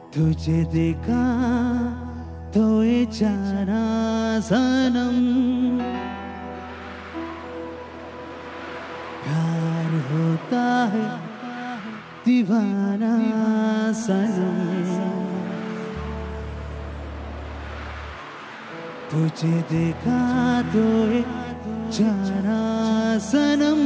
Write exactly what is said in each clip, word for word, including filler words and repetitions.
तुझे देखा तो ये जाना सनम, प्यार होता है दीवाना सनम। तुझे देखा तो ये जाना सनम।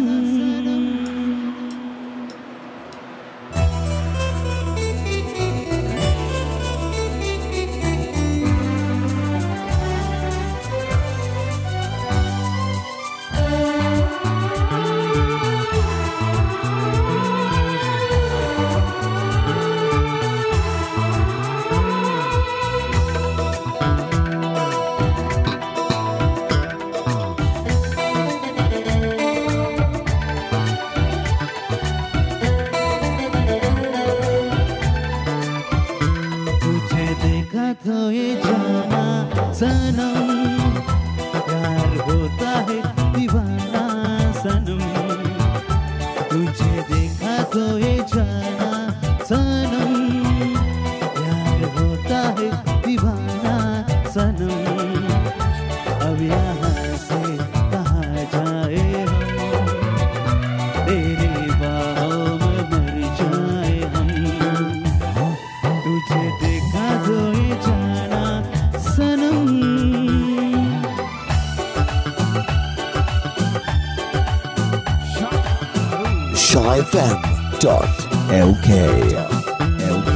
तो ये जाना सनम, प्यार होता है दीवाना सनम। तुझे देखा तो ये जाना सनम, प्यार होता है दीवाना सनम। अब यहाँ से कहाँ जाए हम, तेरी बाहों में मर जाए हम। तुझे देखा तो ये जाना सनम। shy f m dot l k l k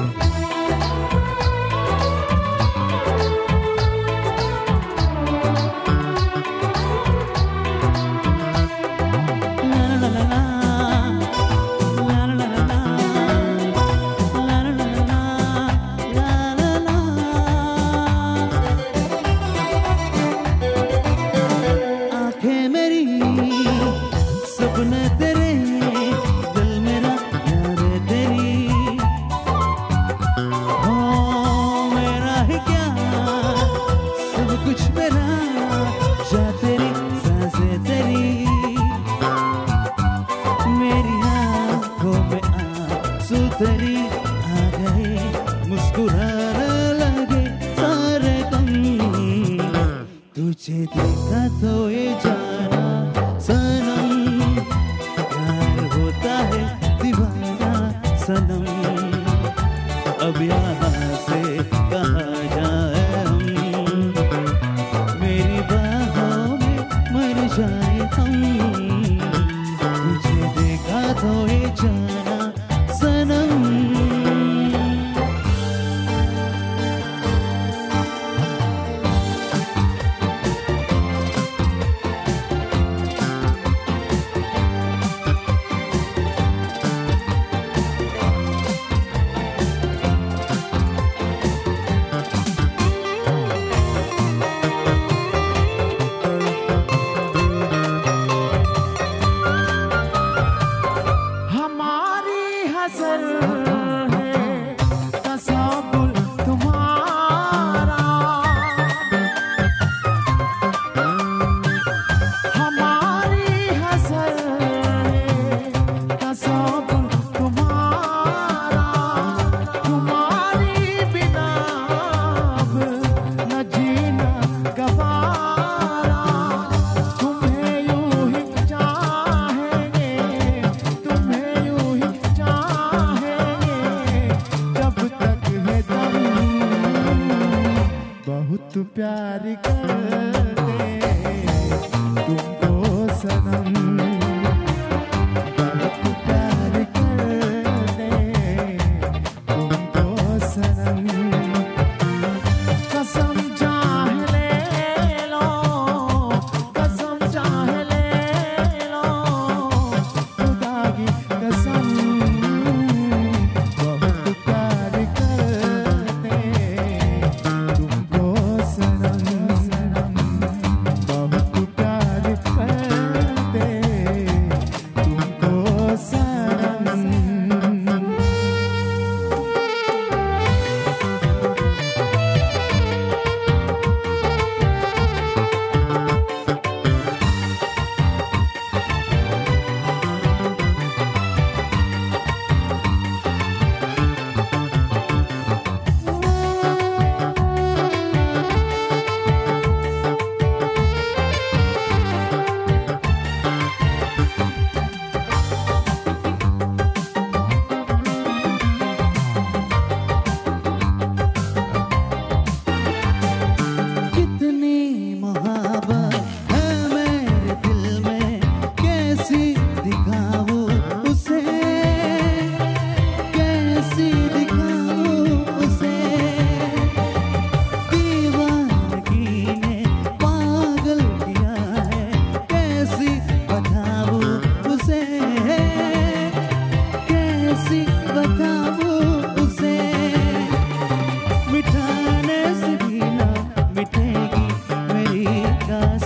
सपने तेरे, दिल मेरा याद है तेरी। हो मेरा ही क्या, सब कुछ मेरा, जा तेरी सांसें तेरी। मेरी आँखों में आंसू तेरी आ गए, मुस्कुराने लगे सारे गम। तुझे देखा तो ये जाना सनम, सनम। अब यहाँ से कहाँ जाए हम, मेरी बाहों में मर जाए हम। तुझे देखा तो ये जाना सनम।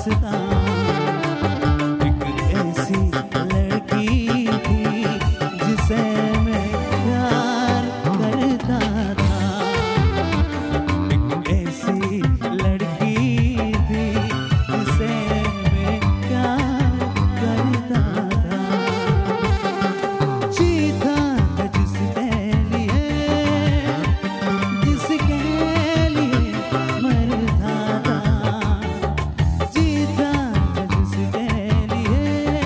दास्तां। एक ऐसी लड़की थी जिसे मैं प्यार करता था। एक ऐसी लड़की थी जिसे मैं प्यार करता था। जीता था जिसके लिए, जिसके लिए मरता था। जीता था जिसके लिए,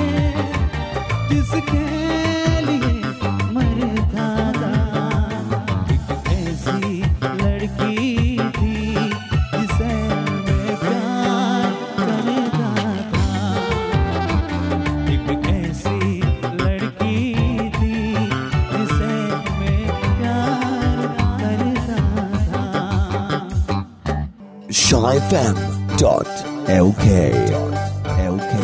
जिसके लिए मरता था। एक ऐसी लड़की थी जिसे मैं प्यार करता था। एक ऐसी लड़की थी जिसे मैं प्यार करता था। Shy F M dot L K. L K.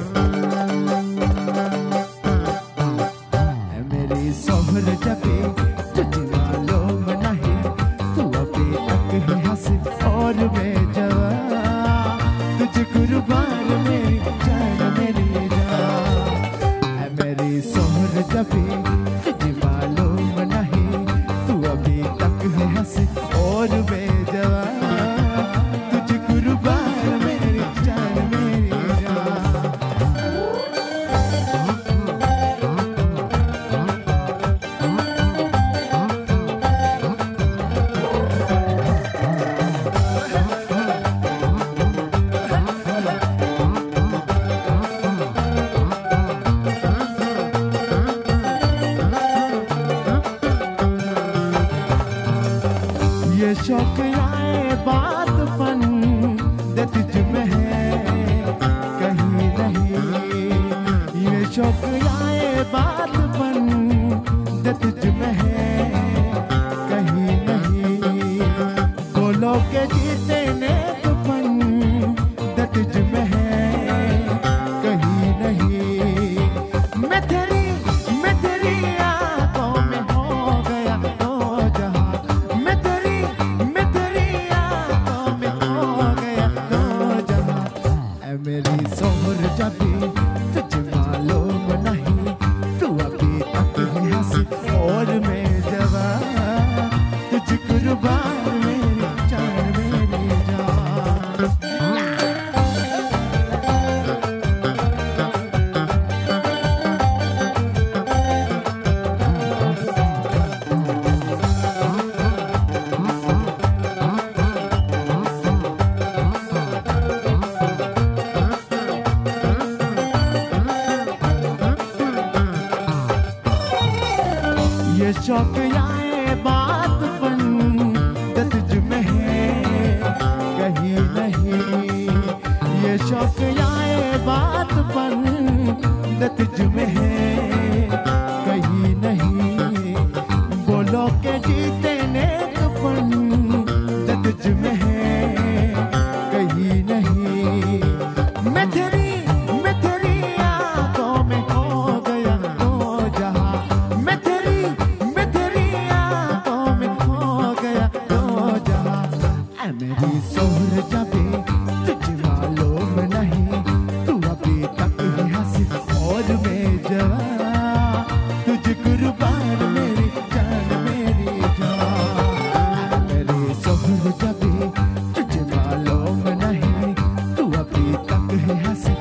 है मेरी सोहर जबे तुझे मालूम नहीं, तू अभी तक है हंस और मैं जवा। तुझे कुर्बान मेरी जान मेरी जान। है मेरी सोहर जबे तुझे मालूम नहीं, तू अभी तक है हंस और मैं जवा। तुझे कुर्बान मेरी जान मेरी जान। ये शौक आए बात पन दे तुझ में है कहीं नहीं। ये शौक आए बात पन दे तुझ में है कहीं नहीं। बोलो के जीते ने पन दे तुझ में है कहीं नहीं। मैं तेरी मैं तेरी आंखों में हो गया तो जहां। मैं तेरी मैं तेरी आंखों में हो गया तो जहां। ऐ मेरी सोहर जबी तुझे मालूम नहीं, तू अभी तक है हंस और मैं जवा। तुझे कुर्बान मेरी जान मेरी जान। ये शौक आए बात पन दे तुझ में है कहीं नहीं। ये शौक आए बात पन दे तुझ में है कहीं नहीं। बोलो के जीते ने पन दे तुझ में है कहीं नहीं। मैं तेरी मैं तेरी आंखों में हो गया तो जहां। मैं तेरी मैं तेरी आंखों में हो गया तो जहां। ऐ मेरी सोहर जबे तुझे मालूम नहीं, तू अभी तक है हंस और मैं जवा। तुझे कुर्बान मेरी जान मेरी जान। ऐ मेरी सोहर जबे तुझे मालूम नहीं, तू अभी तक है हंस